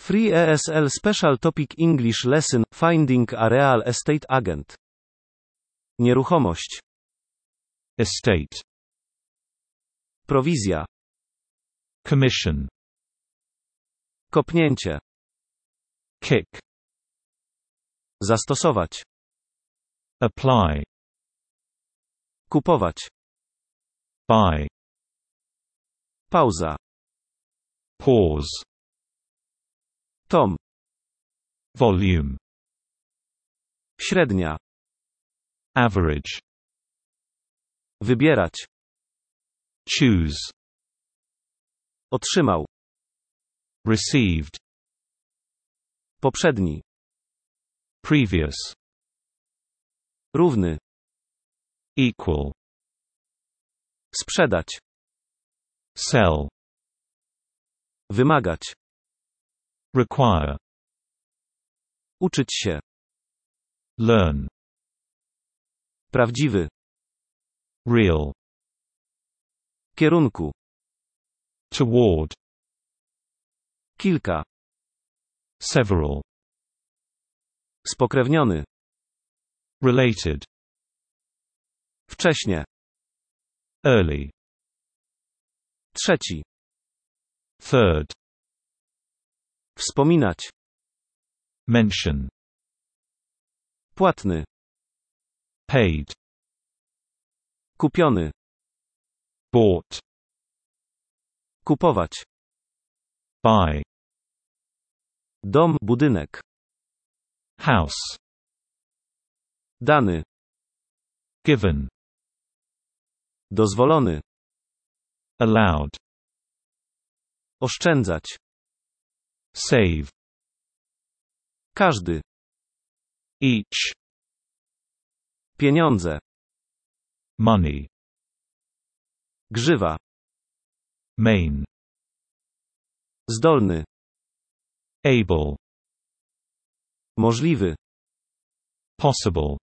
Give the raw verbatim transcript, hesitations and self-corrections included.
Free E S L Special Topic English Lesson Finding a Real Estate Agent. Nieruchomość. Estate. Prowizja. Commission. Kopnięcie. Kick. Zastosować. Apply. Kupować. Buy. Pauza. Pause. Tom. Volume. Średnia. Average. Wybierać. Choose. Otrzymał. Received. Poprzedni. Previous. Równy. Equal. Sprzedać. Sell. Wymagać. Require. Uczyć się. Learn. Prawdziwy. Real. Kierunku. Toward. Kilka. Several. Spokrewniony. Related. Wcześnie. Early. Trzeci. Third. Wspominać. Mention. Płatny. Paid. Kupiony. Bought. Kupować. Buy. Dom, budynek. House. Dany. Given. Dozwolony. Allowed. Oszczędzać. Save. Każdy. Each. Pieniądze. Money. Grzywa. Main. Zdolny. Able. Możliwy. Possible.